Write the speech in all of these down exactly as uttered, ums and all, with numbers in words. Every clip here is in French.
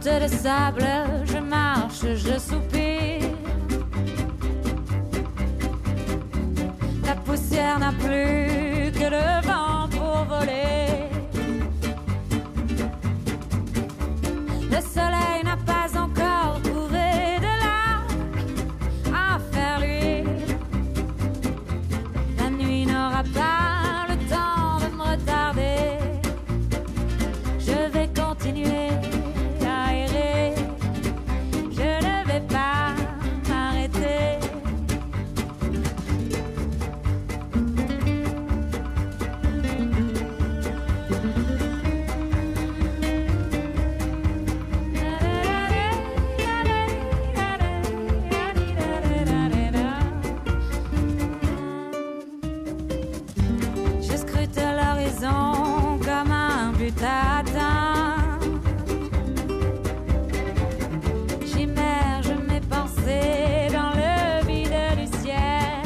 route de sable, je marche, je soupire. La poussière n'a plus que le vent pour voler. Le soleil n'a pas encore trouvé de l'arc à faire luire. La nuit n'aura pas le temps de me retarder. Je vais continuer à errer. Je ne vais pas m'arrêter. Je scrute l'horizon comme un but à atteindre. J'immerge mes pensées dans le vide du ciel.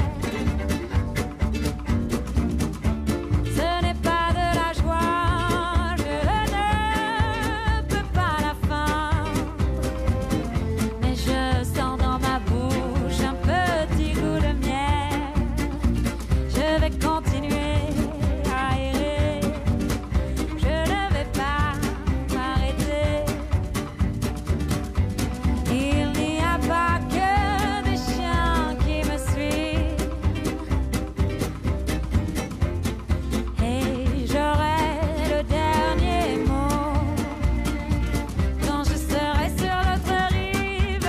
Ce n'est pas de la joie, je ne peux pas la feindre. Mais je sens dans ma bouche un petit goût de miel. Je vais continuer à errer. Je ne vais pas m'arrêter. Il n'y a pas que des chiens qui me suivent. Et j'aurai le dernier mot quand je serai sur l'autre rive.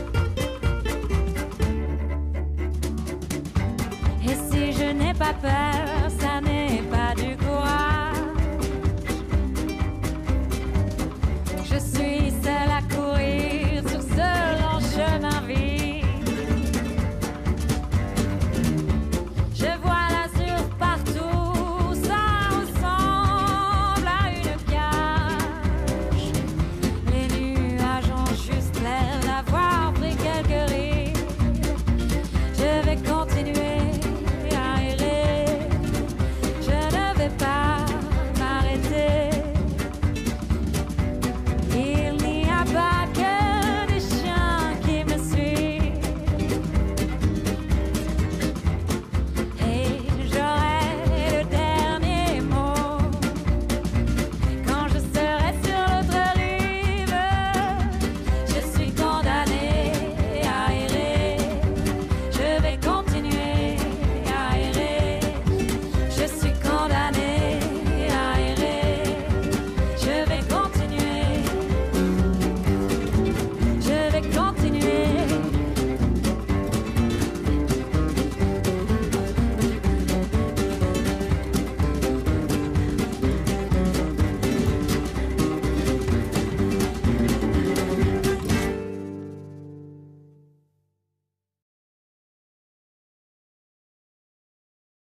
Et si je n'ai pas peur